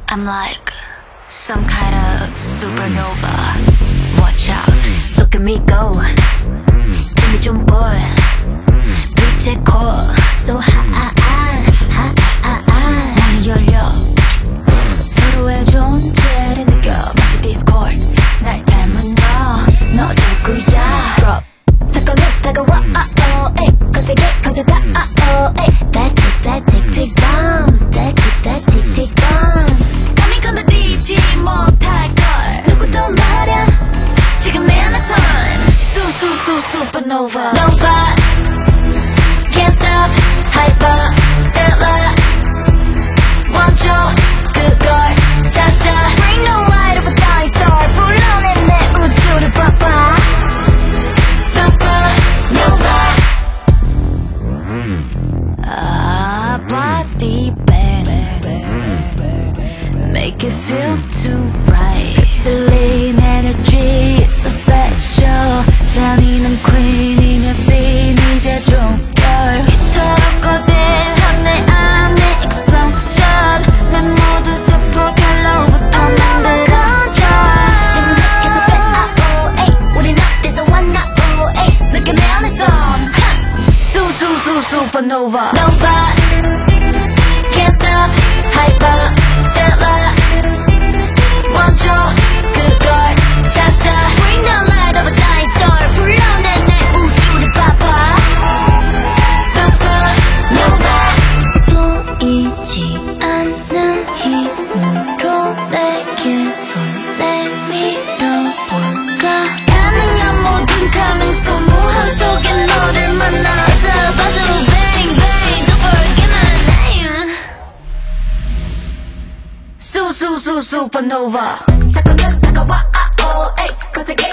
I'm like some kind of supernova. Watch out, look at me go. 힘이 좀 boy. 빛의 core so high. 문이 열려 서로의 존재를 느껴 마치 디스코드. 날 닮은 너 누구야? Drop 사건은 다가와 거세게 커져가 that tick tick bomb that tick tick bomb 감히 건드리지 못할걸 누구도 말야 지금 내 안에선 supernova Nova Can't stop hyper stellar 멈춰 그걸 찾아 Bring the light of a dying star 불러내 내 우주를 봐봐 Supernova body bang Make it feel too right 휩쓸린 energy so special 잔인한 queen이며 scene 이제 종결 이토록 거대한 내 안의 explosion 내 모든 세포 결로부터 만들어져 지금 느껴서 배 우린 어디서 왔나 느껴 내 안에선 supernova Nova Can't stop hyper stellar 멈춰 그걸 찾아 Bring the light of a dying star 불러내 내 우주를 봐봐 Supernova 보이지 않는 힘으로 내게 손 내밀어볼까 가능한 모든 가능성 무한 속에 너를 만나서 봐줘 bang bang don't forget my name supernova 사건은 다가와 거세게